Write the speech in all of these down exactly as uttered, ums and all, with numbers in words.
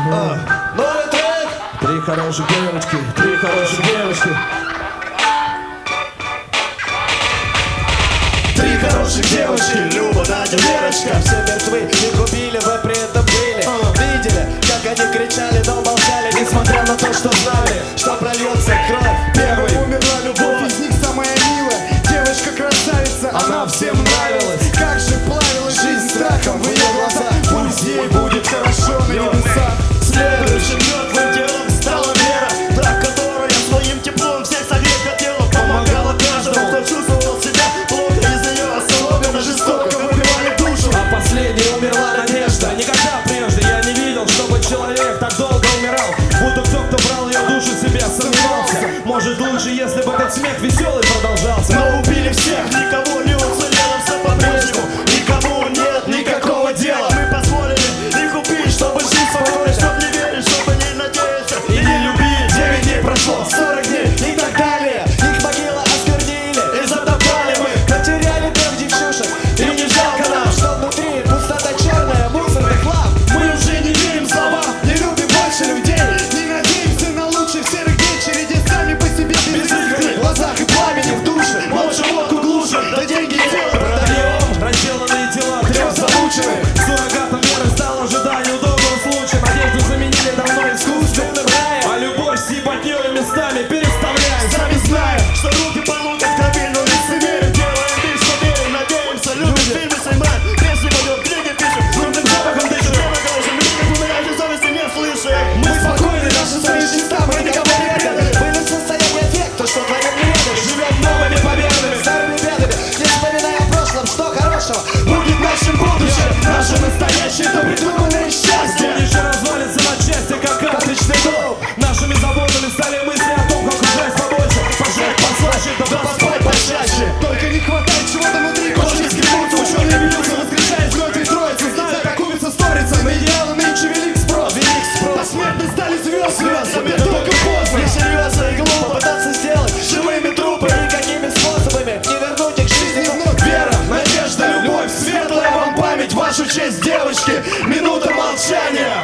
А, новый трек. Три хороших девочки, три хороших девочки. Три хороших девочки, Люба, Надя, Верочка. Все мертвы, их убили, вы при этом были. Видели, как они кричали, но молчали, несмотря на то, что знали, что прольется кровь. Первой умерла любовь, из них самая милая, девочка-красавица, она всем нравилась. как же плавилась жизнь страхом в ее глазах. Пусть ей будет хорошо на небесах. Следующим мертвым телом стала Вера, та, которая своим теплом всех согреть хотела. Помогала каждому, кто чувствовал себя плохо, из нее особенно жестоко выбивали душу. А последней умерла Надежда. Никогда прежде я не видел, чтобы человек так долго умирал, будто кто, кто брал ее душу себе, сомневался. Может, лучше, если бы этот смех веселый продолжался. Но убили всех, никого не уцелело, все по-прежнему, никому нет никакого дела. Мы позволили их убить, чтобы жизнь спокойной, чтобы не верить, чтобы не надеяться и не любить. Девять дней прошло, сорок дней и так далее. Их могила осквернили и затоптали мы. Потеряли трех девчушек, и не жалко нам, что внутри пустота черная, мусорный хлам. Мы уже не верим словам, не любим больше людей, Не надеемся на лучших серых дней, череде сами по себе без искры. в глазах и пламени в душе. Молча водку глушим, да деньги и тело продаем. Разделанные тела трёх замучены. Суррогатом веры стал ожидание удобного случая. Надежду заменили давно искусственным раем, а любовь с ебатнёй местами переставляем. Сами знаем, что руки по локоть в крови, но лицемерим. Делаем вид, что верим, надеемся, любим, фильмы снимаем, песни поем, книги пишем, крутым запахом дышим. Время колышем, люди умирают, и совести не слышим. Мы спокойны, наши свои места, мы никого не предали. Мы не в состоянии эффекта, что творим недали. Живем новыми победами, старыми бедами, не вспоминая о прошлом, что хорошего будет нашим будущим. Наше настоящее, то придуманное счастье. Еще развалится на части, как карточный долг. Нашими заботами стали мысли о том, как украсть побольше, пожрать послаще, да поспать почаще. Только не хватает чего-то внутри, кошки скребутся, ученые бьются, воскрешаясь вновь и троицы. Знают, как умница сторится, на идеалы нынче велик спрос. Велик спрос. Посмертно стали звезд, звездами, Да только поздно. несерьезно и глупо пытаться сделать живыми трупы. Никакими способами не вернуть их к жизни. Вера, надежда, любовь, светлая вам память, вашу честь, девочки, минута молчания.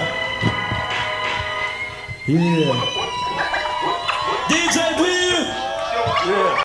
Yeah. ди джей Blue! Yeah.